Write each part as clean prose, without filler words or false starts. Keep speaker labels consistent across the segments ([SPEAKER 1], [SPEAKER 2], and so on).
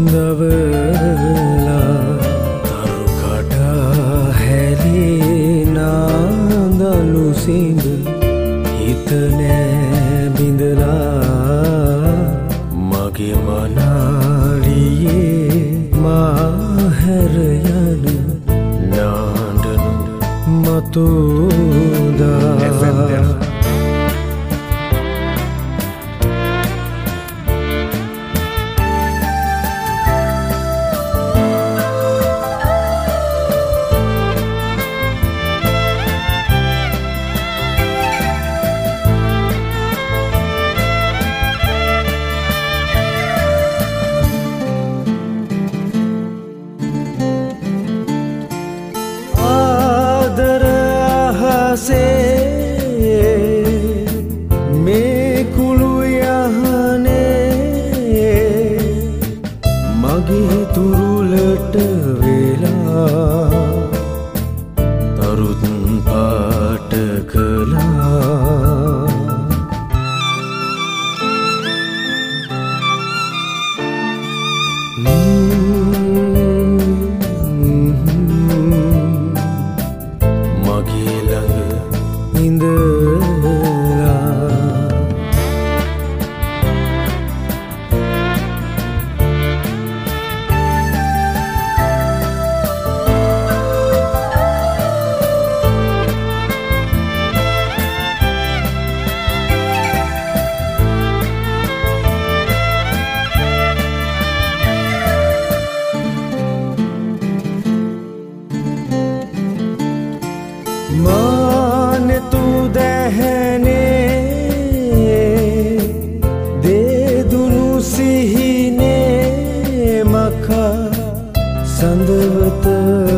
[SPEAKER 1] දවලා තරු කඩා හැලී නාදලු සිඳ හිත නෑ බිඳලා මගේ මනාලියේ මා හැර යන නාඩනු මතුදා මේ කුළු යහනේ මගේ තුරුලට වෙලා තරුත් පාට කළා මගේ ළඟ ඉඳලා माने तू दहने दे दुनु सिहिने मखा संदवत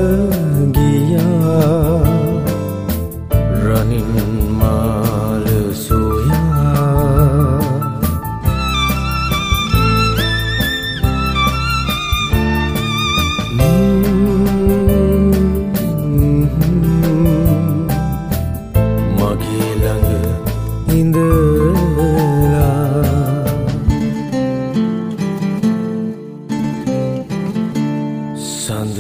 [SPEAKER 1] गिया रनिन माल सोया සඳ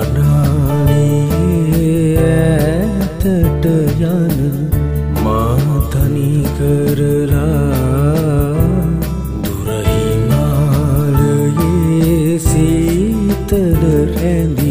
[SPEAKER 1] මනාලියේ ඈතට යන මා තනි කරලා දුර හිමාලයේ සීතල රැඳි